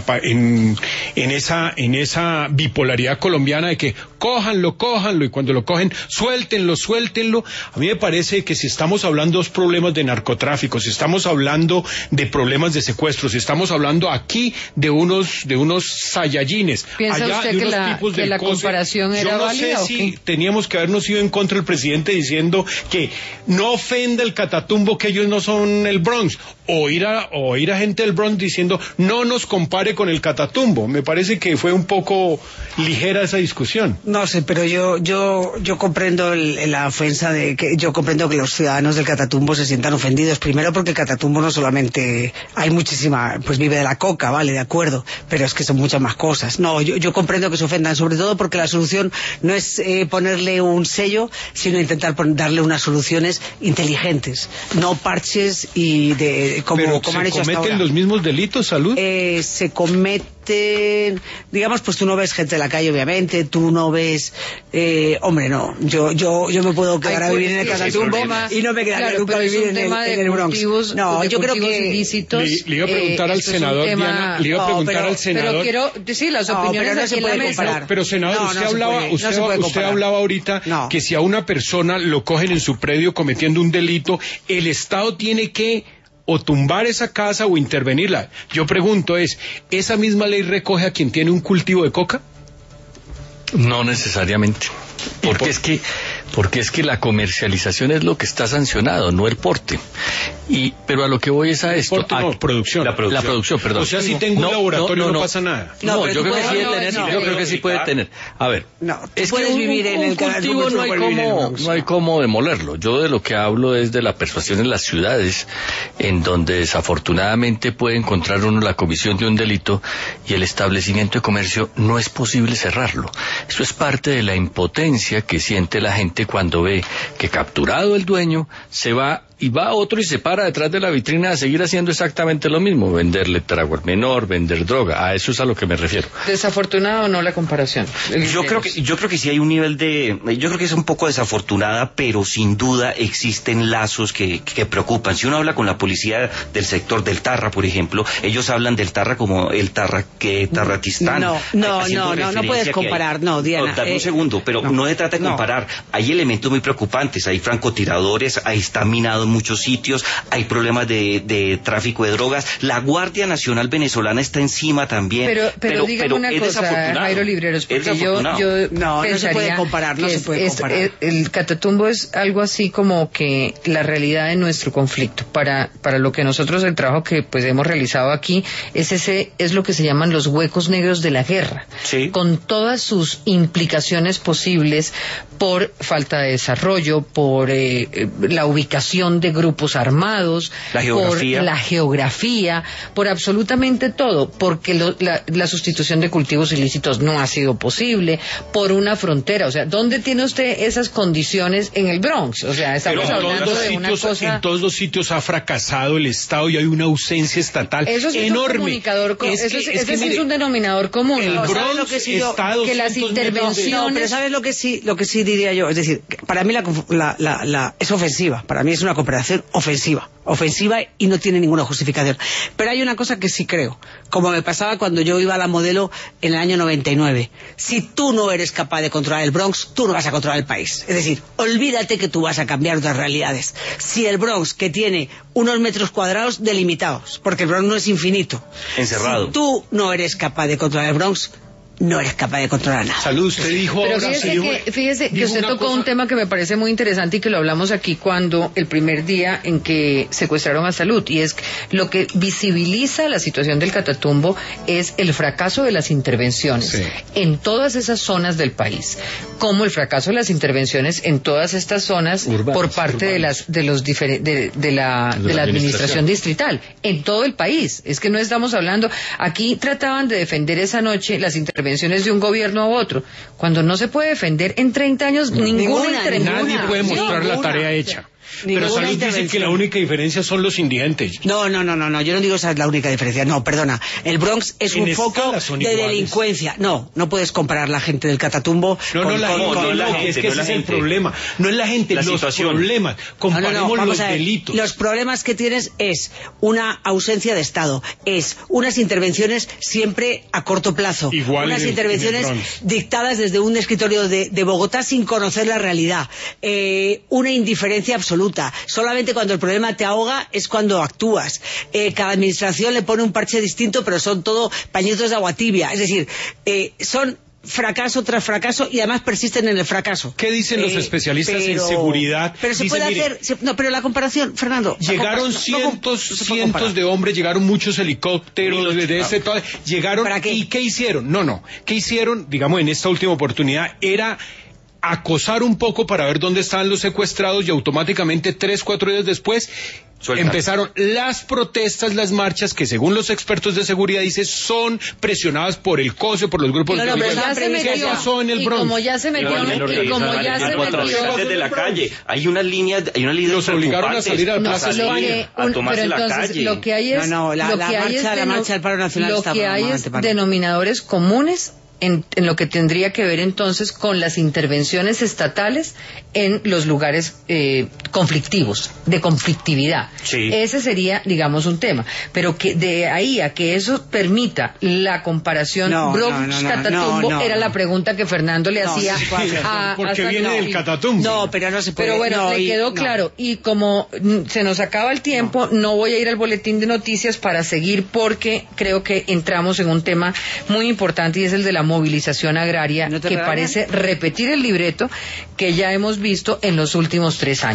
esa bipolaridad colombiana de que cójanlo y cuando lo cogen suéltenlo. A mí me parece que si estamos hablando de problemas de narcotráfico, si estamos hablando de problemas de secuestros, si estamos hablando aquí de unos sayayines, ¿piensa allá usted de que unos tipos de la comparación era válida? Yo no sé si teníamos que habernos ido en contra del presidente diciendo que no ofenda el Catatumbo, que ellos no son el Bronx, o ir a gente del Bronx diciendo no nos compare con el Catatumbo. Me parece que fue un poco ligera esa discusión. No sé, pero yo comprendo la ofensa yo comprendo que los ciudadanos del Catatumbo se sientan ofendidos. Primero porque el Catatumbo no solamente hay muchísima, pues vive de la coca, vale, de acuerdo, pero es que son muchas más cosas. No, yo comprendo que se ofendan, sobre todo porque la solución no es ponerle un sello, sino intentar darle unas soluciones inteligentes, no parches y como han hecho hasta ahora. ¿Se cometen los mismos delitos, Salud? Se cometen, digamos, pues tú no ves gente en la calle, obviamente, tú no ves, hombre, no, yo me puedo quedar a vivir en el Catatumbo y no me quedaré nunca a vivir en el Bronx. No, yo creo que le iba a preguntar al senador, Diana, pero quiero decir las opiniones no se puede comparar. Pero senador, usted hablaba ahorita que si a una persona lo cogen en su predio cometiendo un delito, el Estado tiene que o tumbar esa casa o intervenirla. Yo pregunto, ¿esa misma ley recoge a quien tiene un cultivo de coca? No necesariamente. Porque es que la comercialización es lo que está sancionado, no el porte. Pero a lo que voy es a esto. Producción. La producción, perdón. O sea, si tengo un laboratorio no pasa nada. No, yo creo que sí puede tener. A ver, es que vivir en el cultivo no hay cómo demolerlo. Yo de lo que hablo es de la persuasión en las ciudades, en donde desafortunadamente puede encontrar uno la comisión de un delito y el establecimiento de comercio no es posible cerrarlo. Eso es parte de la impotencia que siente la gente cuando ve que capturado el dueño se va y va otro y se para detrás de la vitrina a seguir haciendo exactamente lo mismo, venderle trago al menor, vender droga. A eso es a lo que me refiero. Desafortunado o no la comparación. Yo creo que sí hay un nivel yo creo que es un poco desafortunada, pero sin duda existen lazos que preocupan. Si uno habla con la policía del sector del Tarra, por ejemplo, ellos hablan del Tarra como el Tarraquistán. No puedes comparar, Diana. Dame un segundo, pero no se trata de comparar. Hay elementos muy preocupantes, hay francotiradores, ahí está minado en muchos sitios, hay problemas de tráfico de drogas. La Guardia Nacional venezolana está encima también. Pero dígame una cosa, Jairo Libreros, porque yo no se puede comparar, el Catatumbo es algo así como que la realidad de nuestro conflicto. Para lo que nosotros, el trabajo que pues hemos realizado aquí, es lo que se llaman los huecos negros de la guerra, con todas sus implicaciones posibles por falta de desarrollo, por la ubicación de grupos armados, por la geografía, por absolutamente todo, porque la sustitución de cultivos ilícitos no ha sido posible, por una frontera. O sea, ¿dónde tiene usted esas condiciones en el Bronx? O sea, estamos hablando de una cosa... En todos los sitios ha fracasado el Estado y hay una ausencia estatal enorme. Ese es un denominador común. El Bronx, que las intervenciones... No, pero ¿sabes lo que sí diría yo? Es decir, para mí es ofensiva. Para mí es una comparación operación ofensiva y no tiene ninguna justificación. Pero hay una cosa que sí creo, como me pasaba cuando yo iba a la Modelo en el año 99. Si tú no eres capaz de controlar el Bronx, tú no vas a controlar el país. Es decir, olvídate que tú vas a cambiar otras realidades. Si el Bronx, que tiene unos metros cuadrados delimitados, porque el Bronx no es infinito, encerrado, si tú no eres capaz de controlar el Bronx, no eres capaz de controlar nada. Salud, usted dijo pero ahora... fíjese que usted tocó un tema que me parece muy interesante y que lo hablamos aquí cuando el primer día en que secuestraron a Salud, y es lo que visibiliza la situación del Catatumbo es el fracaso de las intervenciones en todas esas zonas del país, como el fracaso de las intervenciones en todas estas zonas por parte de la administración distrital en todo el país. Es que no estamos hablando, aquí trataban de defender esa noche las intervenciones de un gobierno a otro, cuando no se puede defender en 30 años ninguna intervención. Nadie puede mostrar la tarea hecha. Pero Salud dice que la única diferencia son los indigentes. No, yo no digo esa es la única diferencia. No, perdona. El Bronx es un foco de delincuencia. No puedes comparar la gente del Catatumbo con la gente. Es que ese es el problema. No es la gente, los problemas. Comparemos los delitos. Los problemas que tienes es una ausencia de Estado, es unas intervenciones siempre a corto plazo, unas intervenciones dictadas desde un escritorio de Bogotá sin conocer la realidad, una indiferencia absoluta. Solamente cuando el problema te ahoga es cuando actúas. Cada administración le pone un parche distinto, pero son todo pañitos de agua tibia. Es decir, son fracaso tras fracaso y además persisten en el fracaso. ¿Qué dicen los especialistas en seguridad? Pero se puede hacer... pero la comparación, Fernando... Llegaron cientos de hombres, llegaron muchos helicópteros, llegaron... ¿Para qué? ¿Y qué hicieron? ¿Qué hicieron, digamos, en esta última oportunidad? Era acosar un poco para ver dónde estaban los secuestrados y automáticamente 3-4 días después empezaron las protestas, las marchas que según los expertos de seguridad dicen son presionadas por el COSE, por los grupos pero ya se metió, ¿qué pasó en el Bronx? Como ya se metió desde la calle, hay una línea los obligaron a salir a la plaza a tomarse la calle. Lo que hay es la marcha del paro nacional lo que hay es denominadores comunes en lo que tendría que ver entonces con las intervenciones estatales en los lugares conflictivos, de conflictividad. Sí. Ese sería, digamos, un tema. Pero que de ahí a que eso permita la comparación Bronx-Catatumbo era la pregunta que Fernando le hacía a... Porque viene del Catatumbo. No, pero no se puede. Pero bueno, le quedó claro. Y como se nos acaba el tiempo, no voy a ir al boletín de noticias para seguir porque creo que entramos en un tema muy importante y es el de la movilización agraria, que parece repetir el libreto que ya hemos visto en los últimos 3 años.